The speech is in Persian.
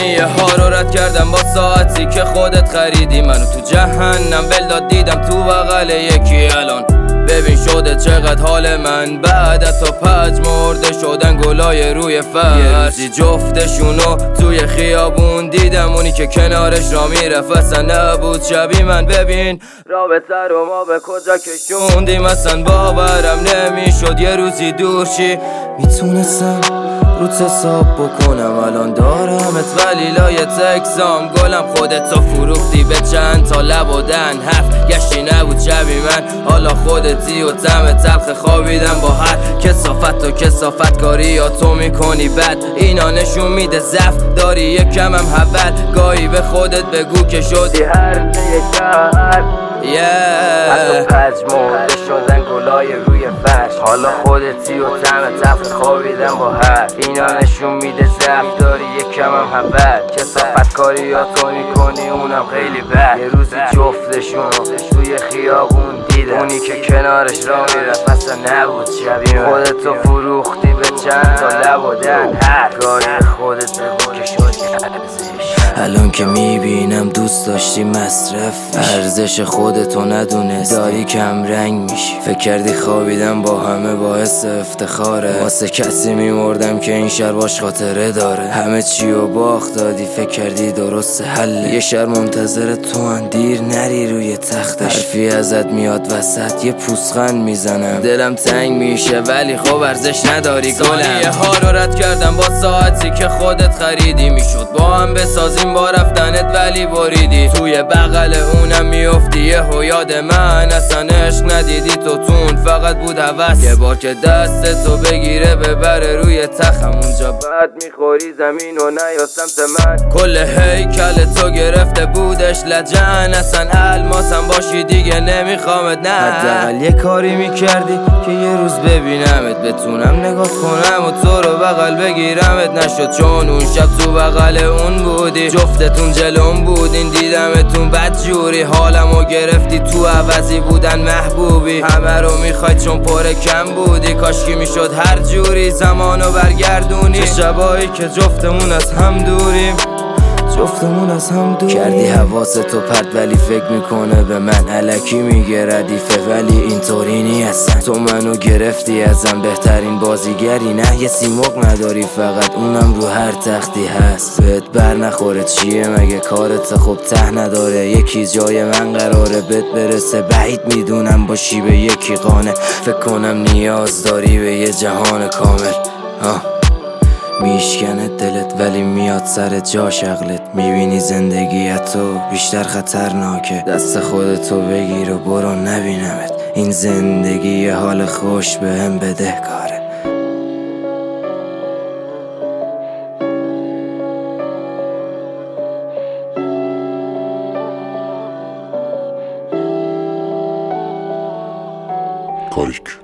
ثانیه ها رو رد کردم با ساعتی که خودت خریدی. منو تو جهنم ولداد دیدم تو بغل یکی. الان ببین شده چقدر حال من بعد از تو پژمرده شدن گلای روی فرش. یه روزی جفتشونو توی خیابون دیدم، اونی که کنارش را میرفت اصلا نبود شبیه من. ببین رابطه رو ما به کجا کشوندیم، اصلا باورم نمیشد یه روزی دور شی. میتونستم روت حساب بکنم الان دارمت ولی لای تکسام گلم. خودتو فروختی به چند تا لب و دهن، حرف گشتی نبود شبی من. حالا خودتی و طعم تلخ خوابیدم با هر کثافت و کثافت کاری یا تو میکنی بد. اینا نشون میده ضعف داری یکم هم حول. گاهی به خودت بگو که شدی هر نکر. حتی پژمرده شدن گلای روی فرش. حالا خودتی و طعم تلخ خوابیدم با هر. اینا نشون میده ضعف داری یکم هم حول. کثافت کاری یا تو میکنی اونم خیلی بد. یه روزی جفتشونو توی خیابون دیدم، اونی که کنارش را میرفت اصلا نبود شبیه من. خودتو فروختی به چند تا لب و دهن، هر گاهی خودت بگو که شدی الان که میبینم دوست داشتی مصرف ارزش خودتو ندونست داری کم رنگ میشی. فکر کردی خوابیدم با همه باعث افتخاره، واسه کسی میمردم که این شهر باش خاطره داره. همه چیو باخت دادی فکر کردی درست حله. یه شهر منتظر تو ان دیر نری روی تختش. حرفی ازت میاد وسط یه پوزخند میزنم، دلم تنگ میشه ولی خب ارزش نداری گلم. ثانیه ها رو رد کردم با ساعتی که خودت خریدی. میشد با هم بسازیم با رفتنت ولی بریدی. توی بغل اونم میافتی یهو یاد من. اصلا عشق ندیدی تو تون فقط بود هوس. یه بار که دست تو بگیره ببره روی تخم، اونجا بعد میخوری زمین و نیا سمت من. کل هیکل تو گرفته بودش لجن، اصلا الماسم باشی دیگه نمیخوامت. نه حداقل یه کاری میکردی که یه روز ببینمت، بتونم نگاه کنم و تو رو بغل بگیرمت. نشد چون اون شب تو بغل اون بودی، جفتتون جلوم بودین دیدمتون بدجوری. حالمو گرفتی تو عوضی بودن محبوبی. همه رو میخوای چون پر کم بودی، کاشکی میشد هر جوری زمانو برگردونی. چه شبایی که جفتمون از هم دوریم، جفتمون از هم دور کردی حواستو پرت ولی فکر میکنه به من. الکی میگه ردیفه ولی اینطوری نی اصلا. تو منو گرفتی ازم بهترین بازیگری، نه یه سیمرغ نداری فقط اونم رو هر تختی هست. بهت بر نخوره چیه مگه کارت خب ته نداره. یکی جای من قراره بهت برسه بعید میدونم باشی به یکی قانه. فکر کنم نیاز داری به یه جهان کامل. میشکنه دلت ولی میاد سر جاش عقلت. میبینی زندگیت تو بیشتر خطرناکه. دست خودتو بگیر و برو نبینمت. این زندگی یه حال خوش به هم بدهکاره. کاریک